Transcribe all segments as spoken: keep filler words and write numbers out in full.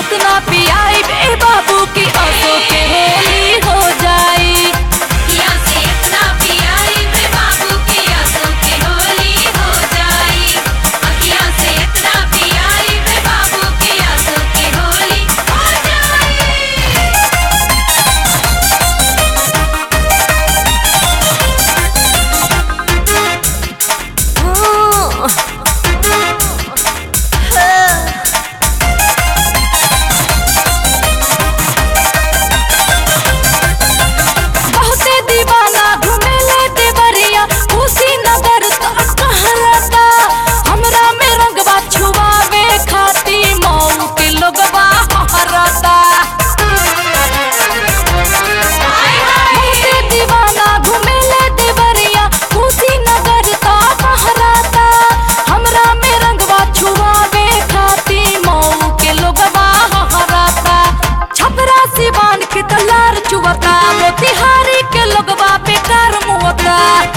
अतना पियाई ए बाबू की आंसू के होली हो जाई। अखिया से अतना पियाई ए बाबू की आंसू के होली हो जाई। अखिया से अतना पियाई ए बाबू की आंसू के होली हो जाई। बहुते दीवाना घुमेले देवरिया कुशीनगर तो कहलता हमरा में रंगवा छुआवे खाती मऊ के लोगवा हरता। बहुते दीवाना घुमेले देवरिया कुशीनगर तो कहलता हमरा में रंगवा छुआवे खाती मऊ के लोगवा हरता। छपरा सिवान के तलार चुवता मोतिहारी के लोगवा बेकार मुवता।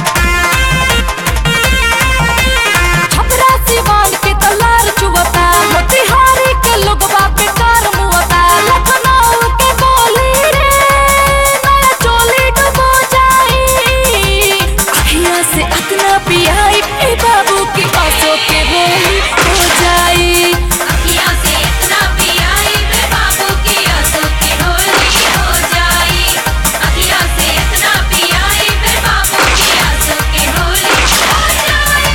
छपरा सिवान के तलार चुवता मोतिहारी के लोगवा बेकार मुवता। लखनऊ के गोली रे नया चोली डुबो जाई। अखियां से अतना पियाई ए बाबू की आंसू के होली हो जाई। अखिया से इतना पियाई ए बाबू की आंसू की होली हो जाई। अखिया से इतना पियाई ए बाबू की आंसू की होली हो जाई।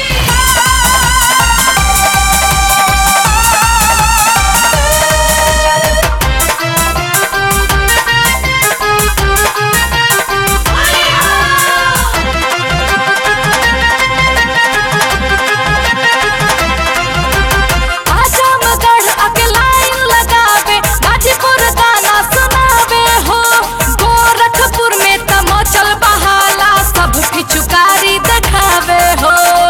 आजमगढ़ आके लाइन लगावे गाजीपुर गाना सुनावे हो। गोरखपुर में तमोचल बहाला सब पिचुकारी दिखावे हो।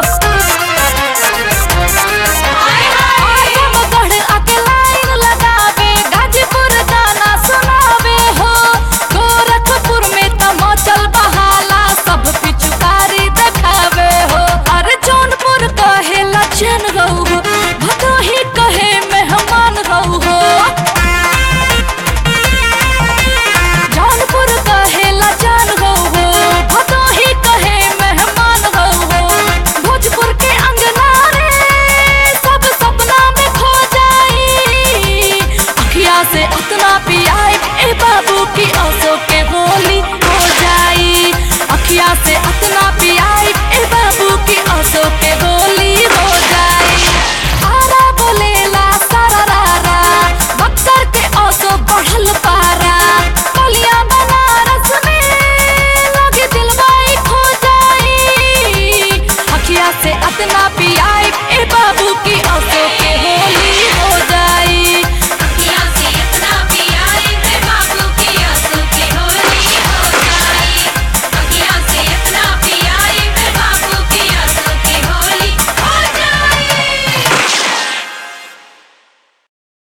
आजमगढ़ आके लाइन लगावे गाजीपुर गाना सुनावे हो। गोरखपुर में तमोचल बहाला सब पिचुकारी दिखावे हो। अरे जौनपुर कहेला चैन रहू हो भदोही कहे मेहमान रहू हो। जौनपुर कहेला जान रहू हो भदोही कहे मेहमान रहू हो। भोजपुर के अंगना रे सब सपना में खो जाई। अखिया से उतना पियाई ए बाबू की आंसू के होली हो जाई। अखिया से उतना पियाई ए बाबू